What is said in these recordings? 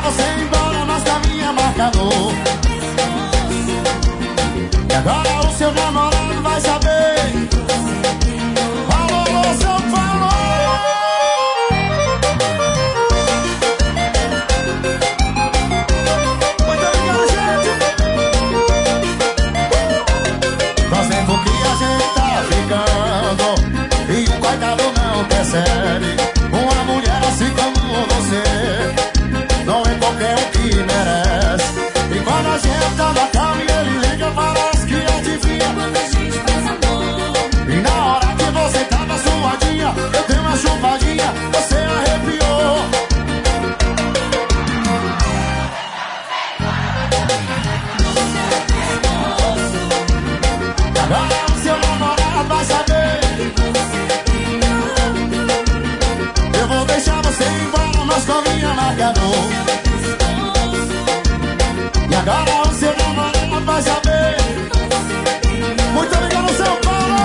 você embora, mas caminha marcador. E agora o seu namorado vai saber. Falou, seu falou. Muito obrigado, gente. Fazendo o que a gente tá ficando e o coitado não percebe. Uma mulher assim como você não é qualquer um que merece. E quando a gente tá na cama e ele liga, parece que adivinha. Quando a gente faz amor, E na hora que você tava suadinha, eu dei uma chupadinha, você arrepiou. E agora o seu namorado vai saber. Eu vou deixar você embora, mas com minha marcador. E agora o seu namorado vai saber. Muito obrigado, São Paulo!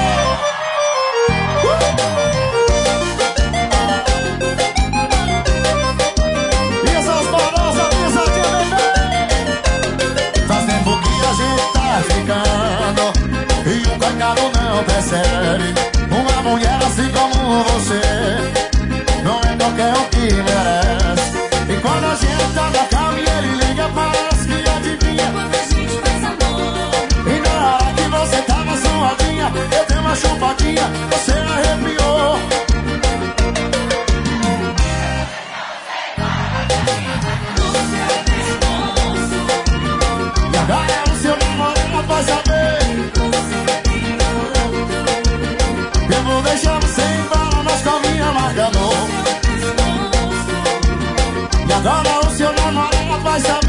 E essas barosas, pisadinha, bebê! Faz tempo que a gente tá ficando e o coitado não percebe. Uma mulher assim como você não é qualquer um que merece. E quando a gente tá na cama e ele liga, parece que adivinha. quando a gente faz amor, E na hora que você tava suadinha, eu dei uma chupadinha, você arrepiou. E agora o seu namorado vai saber. Eu vou deixar você embora, mas com a minha marcador. E agora o seu namorado vai saber.